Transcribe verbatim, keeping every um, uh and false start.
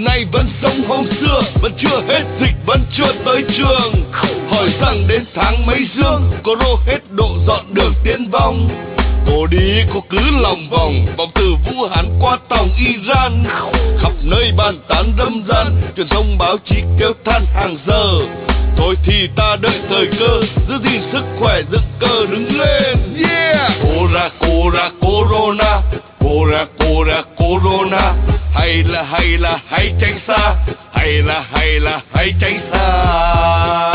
nay vẫn sống hôm xưa, vẫn chưa hết dịch, vẫn chưa tới trường. Hỏi rằng đến tháng mấy dương, cô rô hết độ dọn đường tiến vong. Cô đi cô cứ lòng vòng, vòng từ Vũ Hán qua tòng Iran. Khắp nơi bàn tán râm ran, truyền thông báo chí kêu than hàng giờ. Thôi thì ta đợi thời cơ, giữ gìn sức khỏe dựng cơ đứng lên. Yeah! Cô ra cô ra corona, cô ra cô ra corona. Hay là hay là hãy tránh xa, hay là hay là hãy tránh xa.